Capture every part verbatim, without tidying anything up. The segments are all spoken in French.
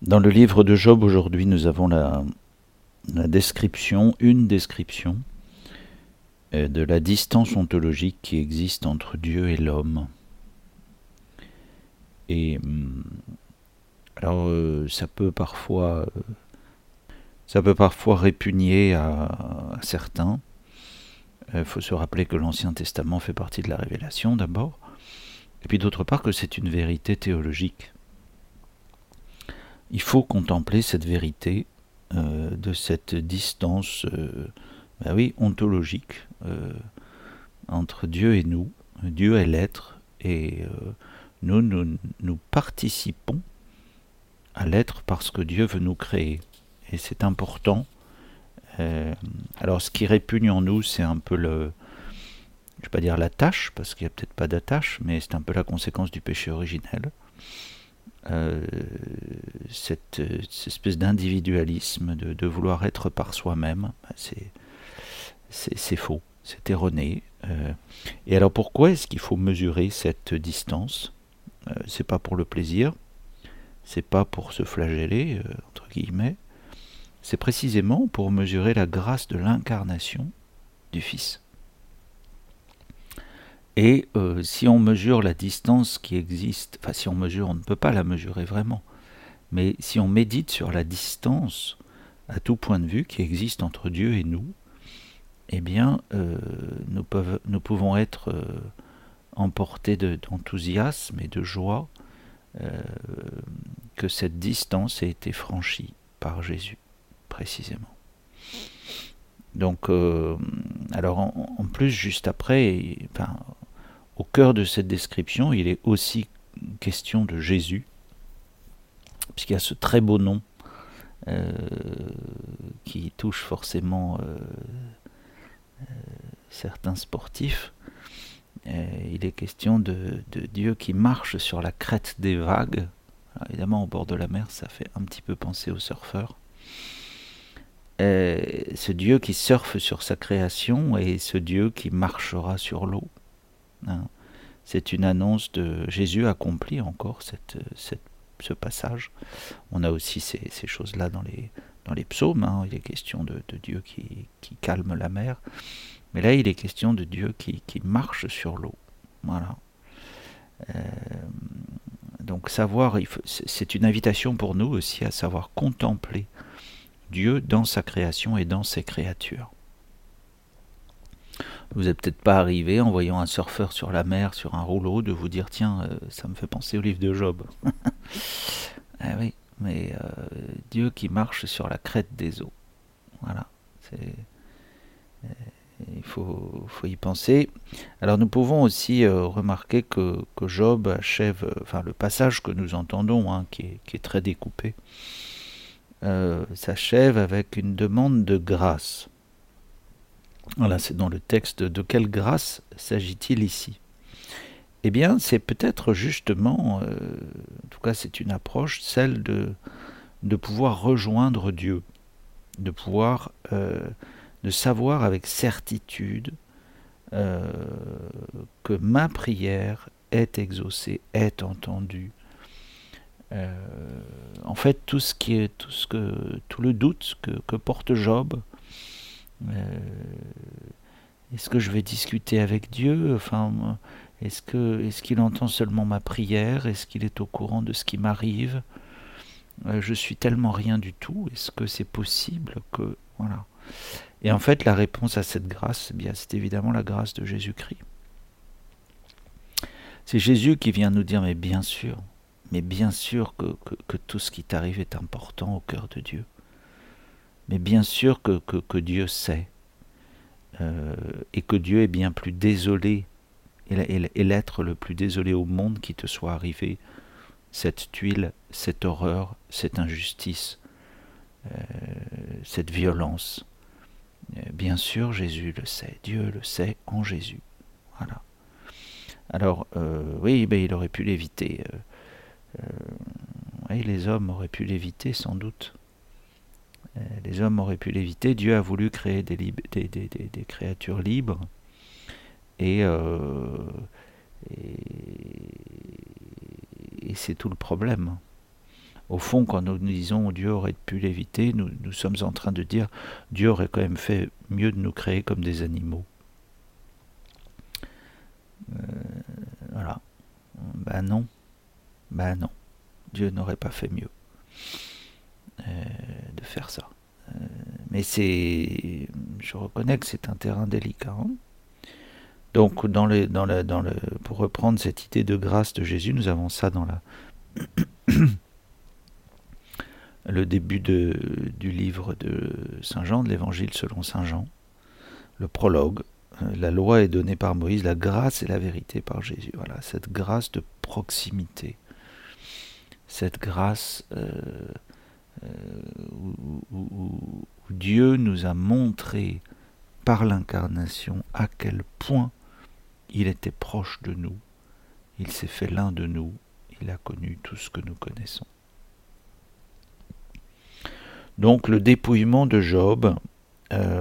Dans le livre de Job, aujourd'hui, nous avons la, la description, une description euh, de la distance ontologique qui existe entre Dieu et l'homme. Et alors, euh, ça peut parfois, euh, ça peut parfois répugner à, à certains. Il euh, faut se rappeler que l'Ancien Testament fait partie de la Révélation d'abord, et puis d'autre part que c'est une vérité théologique. Il faut contempler cette vérité euh, de cette distance, euh, ben oui, ontologique euh, entre Dieu et nous. Dieu est l'être et euh, nous, nous, nous participons à l'être parce que Dieu veut nous créer. Et c'est important. Euh, alors ce qui répugne en nous, c'est un peu le... je ne vais pas dire la tâche, parce qu'il n'y a peut-être pas d'attache, mais c'est un peu la conséquence du péché originel. Euh, cette, cette espèce d'individualisme, de, de vouloir être par soi-même, c'est, c'est, c'est faux, c'est erroné. Euh, et alors pourquoi est-ce qu'il faut mesurer cette distance ? euh, C'est pas pour le plaisir, c'est pas pour se flageller, euh, entre guillemets, c'est précisément pour mesurer la grâce de l'incarnation du Fils. Et euh, si on mesure la distance qui existe, enfin si on mesure, on ne peut pas la mesurer vraiment, mais si on médite sur la distance à tout point de vue qui existe entre Dieu et nous, eh bien euh, nous, peuvent, nous pouvons être euh, emportés de, d'enthousiasme et de joie euh, que cette distance ait été franchie par Jésus, précisément. Donc, euh, alors en, en plus, juste après, enfin, au cœur de cette description, il est aussi question de Jésus, puisqu'il y a ce très beau nom euh, qui touche forcément euh, euh, certains sportifs. Euh, il est question de, de Dieu qui marche sur la crête des vagues. Alors, évidemment, au bord de la mer, ça fait un petit peu penser aux surfeurs. Euh, ce Dieu qui surfe sur sa création et ce Dieu qui marchera sur l'eau. Hein. C'est une annonce de Jésus accomplit encore cette, cette, ce passage. On a aussi ces, ces choses-là dans les, dans les psaumes. Hein. Il est question de, de Dieu qui, qui calme la mer. Mais là, il est question de Dieu qui, qui marche sur l'eau. Voilà. Euh, donc savoir, il faut, c'est une invitation pour nous aussi à savoir contempler Dieu dans sa création et dans ses créatures. Vous n'êtes peut-être pas arrivé en voyant un surfeur sur la mer, sur un rouleau, de vous dire tiens, euh, ça me fait penser au livre de Job. Ah oui, mais euh, Dieu qui marche sur la crête des eaux. Voilà, c'est, euh, il faut, faut y penser. Alors nous pouvons aussi euh, remarquer que, que Job achève, euh, enfin le passage que nous entendons, hein, qui, est, qui est très découpé, euh, s'achève avec une demande de grâce. Voilà, c'est dans le texte. De quelle grâce s'agit-il ici ? Eh bien, c'est peut-être justement, euh, en tout cas c'est une approche, celle de, de pouvoir rejoindre Dieu, de pouvoir, euh, de savoir avec certitude euh, que ma prière est exaucée, est entendue. Euh, en fait, tout ce qui est, tout ce que, tout le doute que, que porte Job, Euh, est-ce que je vais discuter avec Dieu ? Enfin, est-ce que, est-ce qu'il entend seulement ma prière ? Est-ce qu'il est au courant de ce qui m'arrive ? euh, Je suis tellement rien du tout. Est-ce que c'est possible que... Voilà. Et en fait, la réponse à cette grâce, eh bien, c'est évidemment la grâce de Jésus-Christ. C'est Jésus qui vient nous dire, mais bien sûr, mais bien sûr que, que, que tout ce qui t'arrive est important au cœur de Dieu. Mais bien sûr que, que, que Dieu sait, euh, et que Dieu est bien plus désolé, et l'être le plus désolé au monde qui te soit arrivé, cette tuile, cette horreur, cette injustice, euh, cette violence. Euh, bien sûr, Jésus le sait, Dieu le sait en Jésus. Voilà. Alors, euh, oui, ben, il aurait pu l'éviter. Euh, euh, oui, les hommes auraient pu l'éviter sans doute. Les hommes auraient pu l'éviter. Dieu a voulu créer des, lib- des, des, des, des créatures libres. Et, euh, et, et c'est tout le problème. Au fond, quand nous disons Dieu aurait pu l'éviter, nous, nous sommes en train de dire Dieu aurait quand même fait mieux de nous créer comme des animaux. Euh, voilà. Ben non. Ben non. Dieu n'aurait pas fait mieux euh, de faire ça. Euh, mais c'est... Je reconnais que c'est un terrain délicat. Hein. Donc, dans le, dans le, dans le, pour reprendre cette idée de grâce de Jésus, nous avons ça dans la... le début de, du livre de Saint Jean, de l'Évangile selon Saint Jean, le prologue. La loi est donnée par Moïse, la grâce et la vérité par Jésus. Voilà, cette grâce de proximité, cette grâce euh, euh, où, où, où Dieu nous a montré par l'incarnation à quel point il était proche de nous, il s'est fait l'un de nous, il a connu tout ce que nous connaissons. Donc le dépouillement de Job euh,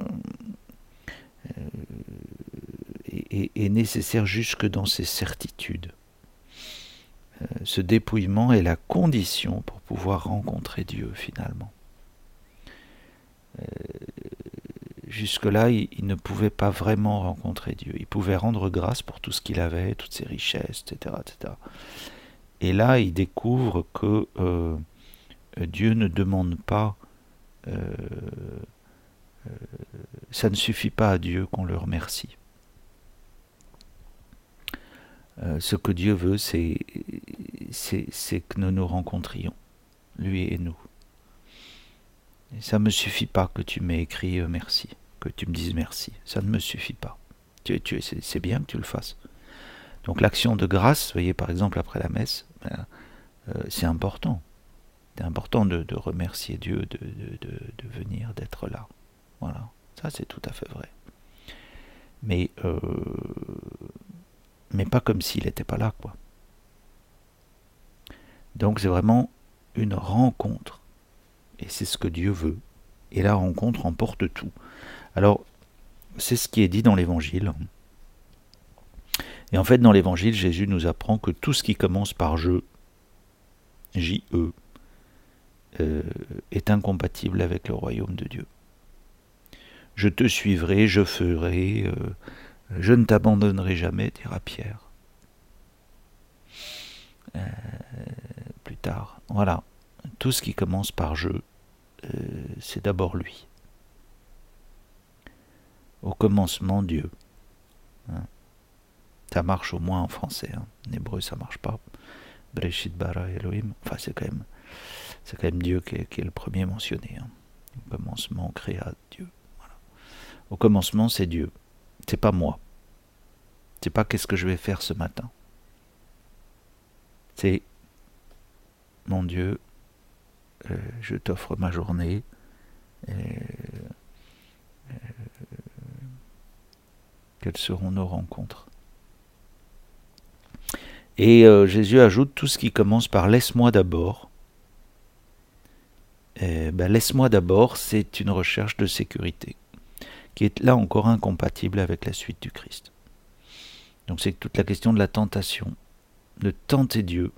euh, est, est nécessaire jusque dans ses certitudes. Euh, ce dépouillement est la condition pour pouvoir rencontrer Dieu finalement. Euh, Jusque-là, il, il ne pouvait pas vraiment rencontrer Dieu. Il pouvait rendre grâce pour tout ce qu'il avait, toutes ses richesses, et cetera, et cetera. Et là, il découvre que euh, Dieu ne demande pas... Euh, euh, ça ne suffit pas à Dieu qu'on le remercie. Euh, ce que Dieu veut, c'est, c'est, c'est que nous nous rencontrions, lui et nous. Et ça ne me suffit pas que tu m'aies écrit euh, merci, que tu me dises merci. Ça ne me suffit pas. Tu, tu, c'est, c'est bien que tu le fasses. Donc l'action de grâce, vous voyez par exemple après la messe, ben, euh, c'est important. C'est important de, de remercier Dieu, de, de, de, de venir, d'être là. Voilà, ça c'est tout à fait vrai. Mais, euh, mais pas comme s'il n'était pas là, quoi. Donc c'est vraiment une rencontre. Et c'est ce que Dieu veut. Et la rencontre emporte tout. Alors, c'est ce qui est dit dans l'Évangile. Et en fait, dans l'Évangile, Jésus nous apprend que tout ce qui commence par « je », J E, euh, est incompatible avec le royaume de Dieu. Je te suivrai, je ferai, euh, je ne t'abandonnerai jamais, dira Pierre. Euh, plus tard. Voilà. Tout ce qui commence par « je », euh, c'est d'abord lui. Au commencement, Dieu. Hein. Ça marche au moins en français. Hein. En hébreu, ça marche pas. Breshit bara Elohim. Enfin, c'est quand même, c'est quand même Dieu qui est, qui est le premier mentionné. Hein. Au commencement, créa Dieu. Voilà. Au commencement, c'est Dieu. C'est pas moi. C'est pas qu'est-ce que je vais faire ce matin. C'est mon Dieu, euh, je t'offre ma journée. Et, euh, quelles seront nos rencontres? Et euh, Jésus ajoute tout ce qui commence par « laisse-moi d'abord ». Ben, laisse-moi d'abord, c'est une recherche de sécurité, qui est là encore incompatible avec la suite du Christ. Donc c'est toute la question de la tentation, de tenter Dieu.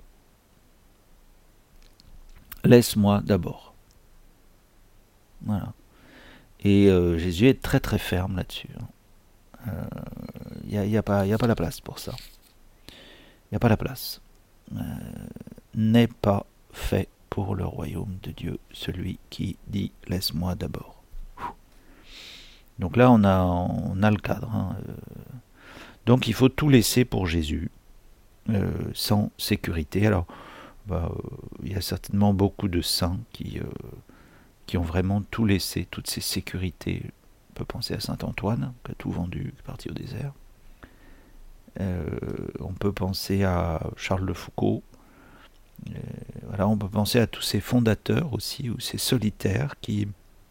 Laisse-moi d'abord. Voilà. Et euh, Jésus est très très ferme là-dessus. Il euh, n'y a, y a, pas, y a pas la place pour ça. Il n'y a pas la place. Euh, n'est pas fait pour le royaume de Dieu, celui qui dit « laisse-moi d'abord ». Donc là, on a, on a le cadre. Hein. Donc il faut tout laisser pour Jésus, euh, sans sécurité. Alors, bah, euh, il y a certainement beaucoup de saints qui, euh, qui ont vraiment tout laissé, toutes ces sécurités. On peut penser à saint Antoine, qui a tout vendu, qui est parti au désert. Euh, on peut penser à Charles de Foucault. Euh, voilà, on peut penser à tous ces fondateurs aussi, ou ces solitaires qui,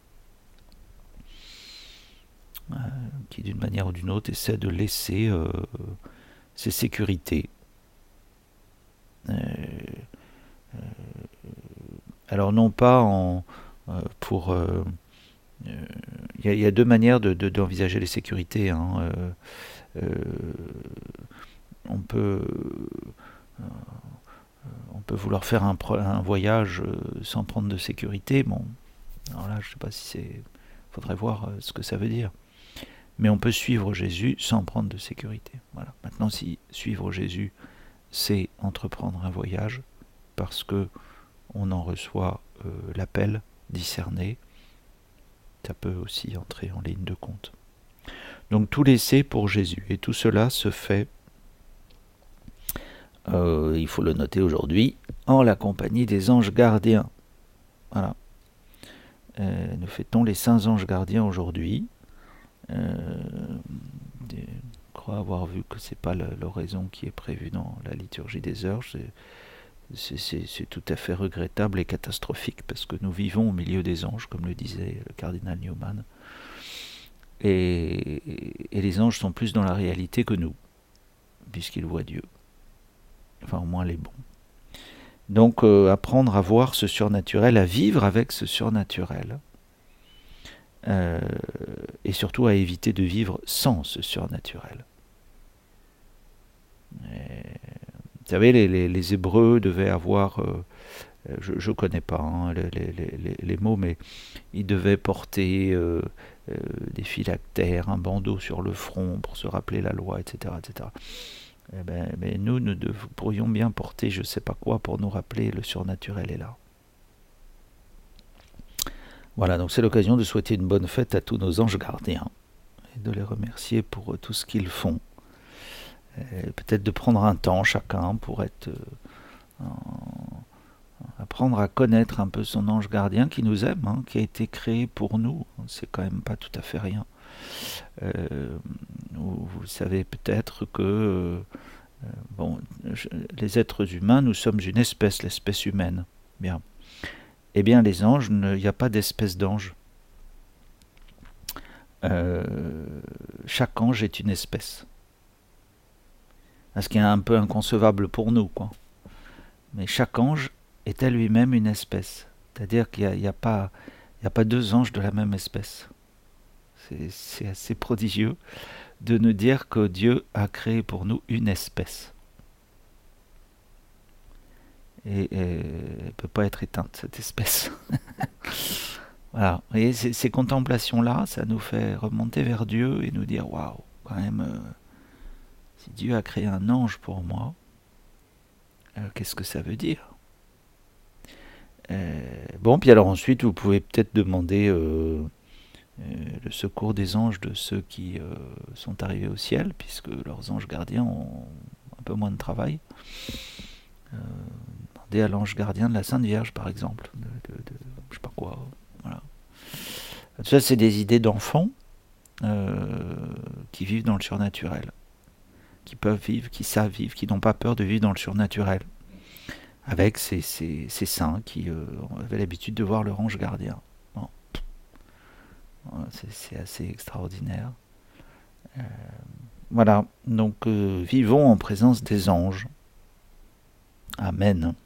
euh, qui d'une manière ou d'une autre, essaient de laisser euh, ces sécurités. Euh, euh, alors non pas en, euh, pour... Il euh, euh, y, y a deux manières de, de, d'envisager les sécurités. Hein. Euh, euh, on peut... Euh, on peut vouloir faire un, un voyage sans prendre de sécurité. Bon, alors là, je ne sais pas si c'est... Il faudrait voir ce que ça veut dire. Mais on peut suivre Jésus sans prendre de sécurité. Voilà. Maintenant, si suivre Jésus, c'est entreprendre un voyage, parce que on en reçoit euh, l'appel discerné, ça peut aussi entrer en ligne de compte. Donc tout laisser pour Jésus. Et tout cela se fait, euh, il faut le noter aujourd'hui, en la compagnie des anges gardiens. Voilà. Euh, nous fêtons les saints anges gardiens aujourd'hui. Euh, je crois avoir vu que c'est pas l'oraison qui est prévue dans la liturgie des heures. C'est, c'est, c'est tout à fait regrettable et catastrophique, parce que nous vivons au milieu des anges, comme le disait le cardinal Newman. Et, et les anges sont plus dans la réalité que nous, puisqu'ils voient Dieu. Enfin, au moins les bons. Donc, euh, apprendre à voir ce surnaturel, à vivre avec ce surnaturel. Euh, et surtout à éviter de vivre sans ce surnaturel. Et, vous savez, les, les, les Hébreux devaient avoir, euh, je ne connais pas hein, les, les, les, les mots, mais ils devaient porter euh, euh, des phylactères, un bandeau sur le front pour se rappeler la loi, et cetera, et cetera. Eh ben, mais nous, nous dev- pourrions bien porter je ne sais pas quoi pour nous rappeler le surnaturel est là. Voilà, donc c'est l'occasion de souhaiter une bonne fête à tous nos anges gardiens et de les remercier pour tout ce qu'ils font. Et peut-être de prendre un temps chacun pour être euh, apprendre à connaître un peu son ange gardien qui nous aime, hein, qui a été créé pour nous. C'est quand même pas tout à fait rien. Euh, vous, vous savez peut-être que euh, bon, je, les êtres humains, nous sommes une espèce, l'espèce humaine. Bien. Eh bien, les anges, il n'y a pas d'espèce d'ange. Euh, chaque ange est une espèce. Ce qui est un peu inconcevable pour nous, quoi. Mais chaque ange est à lui-même une espèce. C'est-à-dire qu'il n'y a, a, pas, a pas deux anges de la même espèce. C'est, c'est assez prodigieux de nous dire que Dieu a créé pour nous une espèce. Et, et elle ne peut pas être éteinte, cette espèce. Voilà. Vous voyez, ces, ces contemplations-là, ça nous fait remonter vers Dieu et nous dire, waouh, quand même, euh, si Dieu a créé un ange pour moi, euh, qu'est-ce que ça veut dire ? euh, Bon, puis alors ensuite, vous pouvez peut-être demander euh, euh, le secours des anges de ceux qui euh, sont arrivés au ciel, puisque leurs anges gardiens ont un peu moins de travail. Euh, demandez à l'ange gardien de la Sainte Vierge, par exemple, de, de, de je sais pas quoi. Voilà. Tout ça, c'est des idées d'enfants euh, qui vivent dans le surnaturel, qui peuvent vivre, qui savent vivre, qui n'ont pas peur de vivre dans le surnaturel, avec ces, ces, ces saints qui euh, avaient l'habitude de voir leur ange gardien. Bon. C'est, c'est assez extraordinaire. Euh, voilà, donc euh, vivons en présence des anges. Amen.